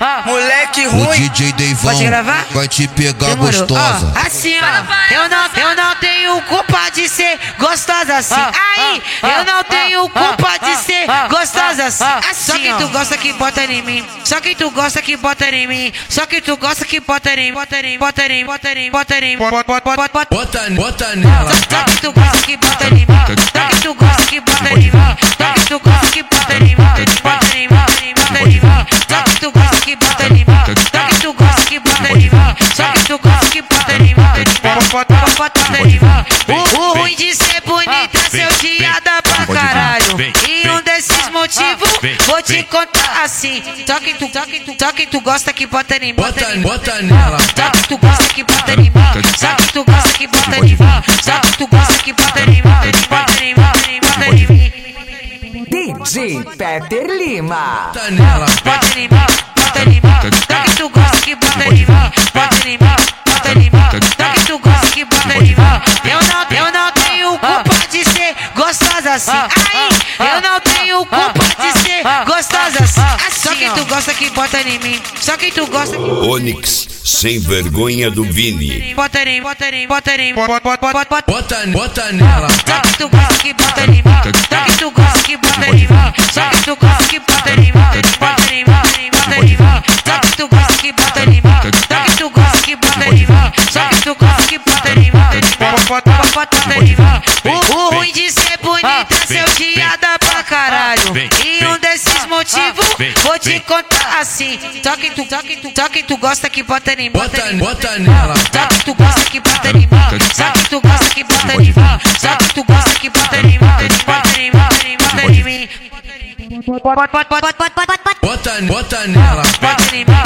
moleque O ruim. DJ Deivão Pode gravar? vai te pegar Demorou. gostosa. Assim, ó, eu não tenho culpa de ser gostosa assim. Aí, eu não tenho culpa de ser gostosa assim. Só que tu gosta que bota em mim. Só que tu gosta que bota em mim. Só que tu gosta que bota em mim. Bota em mim, bota em mim, bota em mim, bota em mim. Bota nela. Só que tu gosta que bota em mim. Só que tu gosta que bota em mim. Só que tu gosta que bota em mim. Bota em mim, bota em mim, bota em mim. Só que tu gosta que bota em mim. Só que tu gosta que bota em mim. Só que tu gosta que bota em mim. Bota em mim. O ruim de ser bonita é seu dia dá pra caralho. E um desses motivos vou te contar assim. Só que tu gosta que bota em mim. Bota nela. Só que tu gosta que bota em mim. Só que tu gosta que bota em mim. Só que tu gosta que bota em mim. Bota em mim, bota em mim, bota em mim. DJ Peter Lima. Bota nela. Bota em mim, bota em mim. Só que tu gosta que bota em mim. Bota em mim, bota em mim. Só que tu gosta que bota em mim. Eu não tenho culpa de ser gostosa assim. Aí, eu não tenho culpa de ser gostosa assim. Só que tu gosta que bota em mim. Só que tu gosta que Onix, sem vergonha do Vini. bota em mim, bota em mim, bota em mim. Bota nela. Só que tu gosta que bota em mim. Só que tu gosta que bota em mim. Só que tu gosta que bota em mim. Bota em mim, bota em mim, bota em mim. Só que tu gosta que bota em mim. Só que tu gosta que bota em mim. Só que tu gosta que bota em mim. Bota em mim. O ruim de ser bonita é seu dia dá pra caralho. E um desses motivos vou te contar assim. Só que tu gosta que bota em mim. Bota nela. Só que tu gosta que bota em mim. Só que tu gosta que bota em mim. Só que tu gosta que bota em mim. Bota em mim, bota em mim, bota em mim. Bota nela. Bota em mim.